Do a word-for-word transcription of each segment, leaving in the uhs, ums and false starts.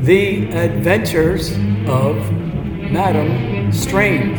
The Adventures of Madame Strange.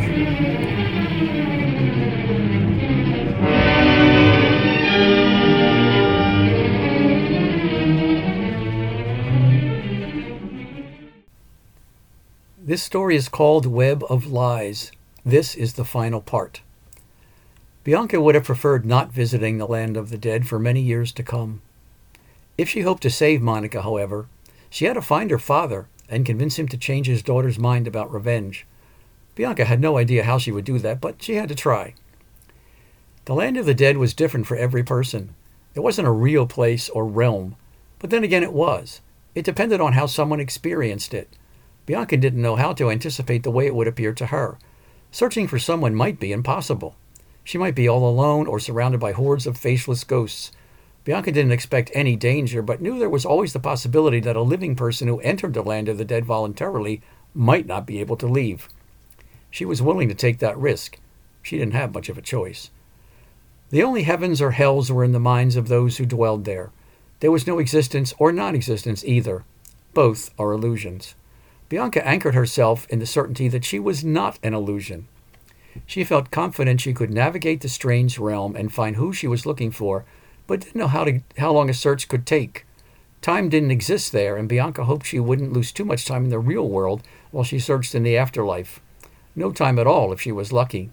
This story is called Web of Lies. This is the final part. Bianca would have preferred not visiting the land of the dead for many years to come. If she hoped to save Monica, however, she had to find her father and convince him to change his daughter's mind about revenge. Bianca had no idea how she would do that, but she had to try. The land of the dead was different for every person. It wasn't a real place or realm, but then again it was. It depended on how someone experienced it. Bianca didn't know how to anticipate the way it would appear to her. Searching for someone might be impossible. She might be all alone or surrounded by hordes of faceless ghosts. Bianca didn't expect any danger, but knew there was always the possibility that a living person who entered the land of the dead voluntarily might not be able to leave. She was willing to take that risk. She didn't have much of a choice. The only heavens or hells were in the minds of those who dwelled there. There was no existence or non-existence either. Both are illusions. Bianca anchored herself in the certainty that she was not an illusion. She felt confident she could navigate the strange realm and find who she was looking for, but didn't know how to, how long a search could take. Time didn't exist there, and Bianca hoped she wouldn't lose too much time in the real world while she searched in the afterlife. No time at all if she was lucky.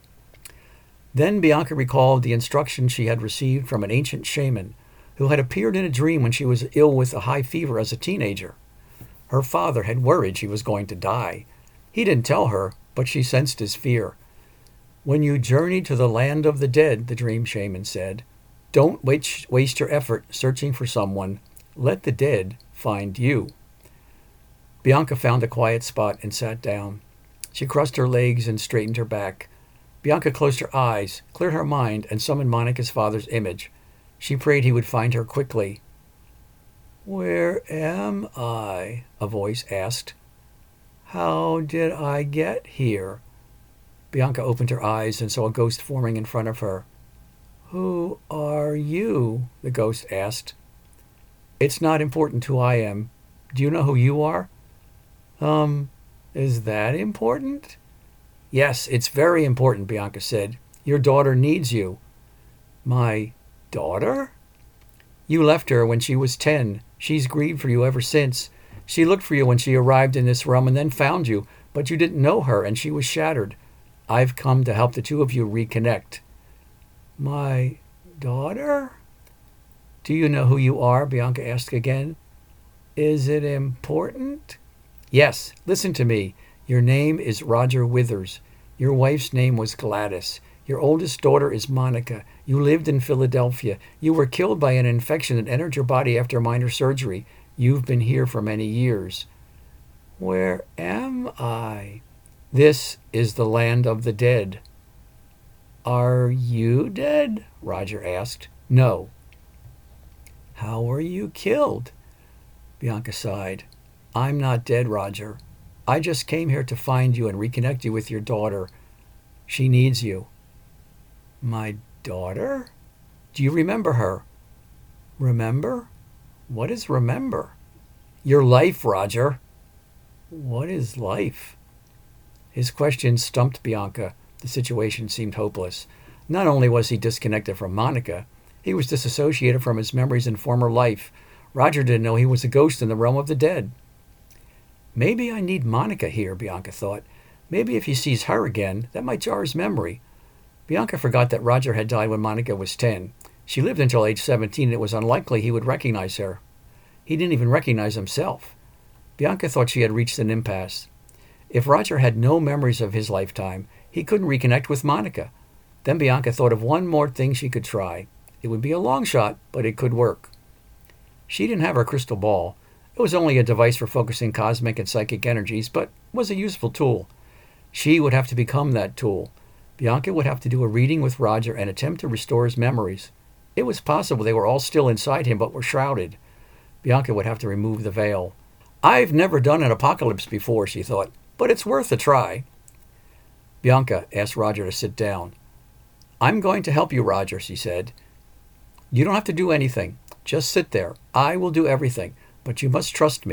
Then Bianca recalled the instructions she had received from an ancient shaman who had appeared in a dream when she was ill with a high fever as a teenager. Her father had worried she was going to die. He didn't tell her, but she sensed his fear. "When you journey to the land of the dead," the dream shaman said, "don't waste your effort searching for someone. Let the dead find you." Bianca found a quiet spot and sat down. She crossed her legs and straightened her back. Bianca closed her eyes, cleared her mind, and summoned Monica's father's image. She prayed he would find her quickly. "Where am I?" a voice asked. "How did I get here?" Bianca opened her eyes and saw a ghost forming in front of her. "Who are you?" the ghost asked. "It's not important who I am. Do you know who you are?" Um, is that important?" "Yes, it's very important," Bianca said. "Your daughter needs you." "My daughter?" "You left her when she was ten. She's grieved for you ever since. She looked for you when she arrived in this realm and then found you, but you didn't know her and she was shattered. I've come to help the two of you reconnect." "My daughter?" "Do you know who you are?" Bianca asked again. "Is it important?" "Yes, listen to me. Your name is Roger Withers. Your wife's name was Gladys. Your oldest daughter is Monica. You lived in Philadelphia. You were killed by an infection that entered your body after minor surgery. You've been here for many years." "Where am I?" "This is the land of the dead." "Are you dead?" Roger asked. "No." "How were you killed?" Bianca sighed. "I'm not dead, Roger. I just came here to find you and reconnect you with your daughter. She needs you." "My daughter? Do you remember her?" "Remember? What is remember?" "Your life, Roger." "What is life?" His question stumped Bianca. The situation seemed hopeless. Not only was he disconnected from Monica, he was disassociated from his memories in former life. Roger didn't know he was a ghost in the realm of the dead. "Maybe I need Monica here," Bianca thought. "Maybe if he sees her again, that might jar his memory." Bianca forgot that Roger had died when Monica was ten. She lived until age seventeen, and it was unlikely he would recognize her. He didn't even recognize himself. Bianca thought she had reached an impasse. If Roger had no memories of his lifetime, he couldn't reconnect with Monica. Then Bianca thought of one more thing she could try. It would be a long shot, but it could work. She didn't have her crystal ball. It was only a device for focusing cosmic and psychic energies, but was a useful tool. She would have to become that tool. Bianca would have to do a reading with Roger and attempt to restore his memories. It was possible they were all still inside him but were shrouded. Bianca would have to remove the veil. "I've never done an apocalypse before," she thought, "but it's worth a try." Bianca asked Roger to sit down. "I'm going to help you, Roger," she said. "You don't have to do anything. Just sit there. I will do everything, but you must trust me.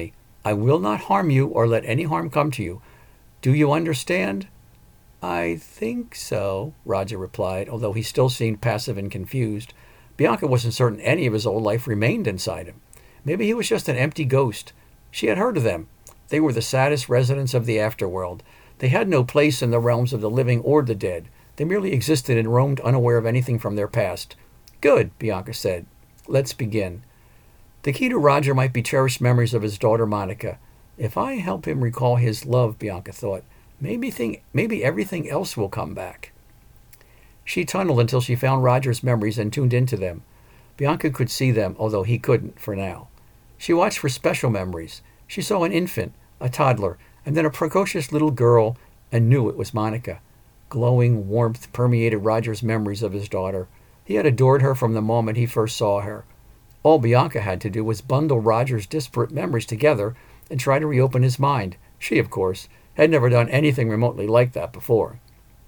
I will not harm you or let any harm come to you. Do you understand?" "I think so," Roger replied, although he still seemed passive and confused. Bianca wasn't certain any of his old life remained inside him. Maybe he was just an empty ghost. She had heard of them. They were the saddest residents of the afterworld. They had no place in the realms of the living or the dead. They merely existed and roamed unaware of anything from their past. "Good," Bianca said. "Let's begin." The key to Roger might be cherished memories of his daughter Monica. If I help him recall his love, Bianca thought, maybe think, maybe everything else will come back. She tunneled until she found Roger's memories and tuned into them. Bianca could see them, although he couldn't for now. She watched for special memories. She saw an infant, a toddler, and then a precocious little girl, and knew it was Monica. Glowing warmth permeated Roger's memories of his daughter. He had adored her from the moment he first saw her. All Bianca had to do was bundle Roger's disparate memories together and try to reopen his mind. She, of course, had never done anything remotely like that before.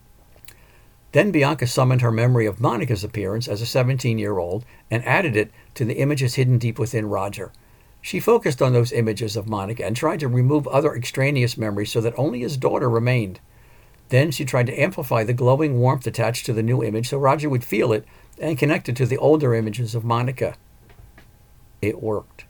Then Bianca summoned her memory of Monica's appearance as a seventeen-year-old and added it to the images hidden deep within Roger. She focused on those images of Monica and tried to remove other extraneous memories so that only his daughter remained. Then she tried to amplify the glowing warmth attached to the new image so Roger would feel it and connect it to the older images of Monica. It worked.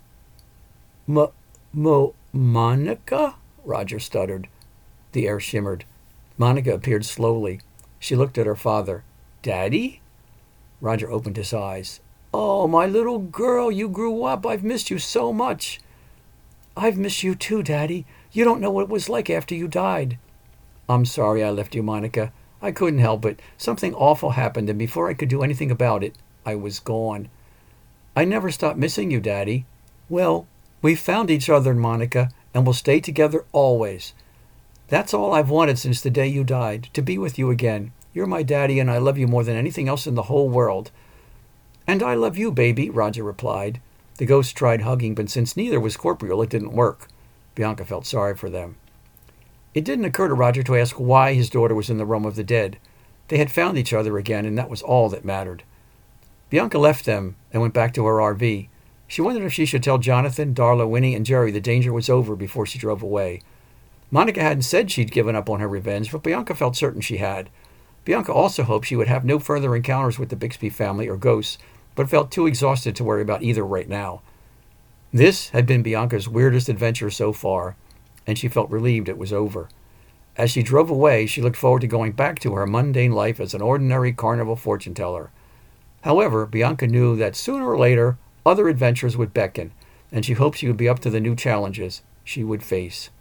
Mo, Mo, Monica? Roger stuttered. The air shimmered. Monica appeared slowly. She looked at her father. Daddy? Roger opened his eyes. Oh, my little girl, you grew up. I've missed you so much. I've missed you too, Daddy. You don't know what it was like after you died. I'm sorry I left you, Monica. I couldn't help it. Something awful happened, and before I could do anything about it, I was gone. I never stopped missing you, Daddy. Well, we found each other, Monica, and we'll stay together always. That's all I've wanted since the day you died, to be with you again. You're my daddy, and I love you more than anything else in the whole world. And I love you, baby, Roger replied. The ghost tried hugging, but since neither was corporeal, it didn't work. Bianca felt sorry for them. It didn't occur to Roger to ask why his daughter was in the realm of the dead. They had found each other again, and that was all that mattered. Bianca left them and went back to her R V. She wondered if she should tell Jonathan, Darla, Winnie, and Jerry the danger was over before she drove away. Monica hadn't said she'd given up on her revenge, but Bianca felt certain she had. Bianca also hoped she would have no further encounters with the Bixby family or ghosts, but felt too exhausted to worry about either right now. This had been Bianca's weirdest adventure so far, and she felt relieved it was over. As she drove away, she looked forward to going back to her mundane life as an ordinary carnival fortune teller. However, Bianca knew that sooner or later, other adventures would beckon, and she hoped she would be up to the new challenges she would face.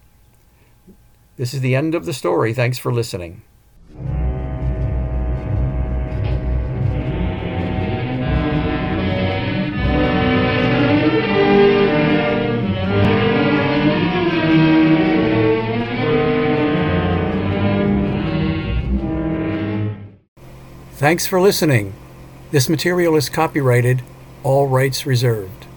This is the end of the story. Thanks for listening. Thanks for listening. This material is copyrighted, all rights reserved.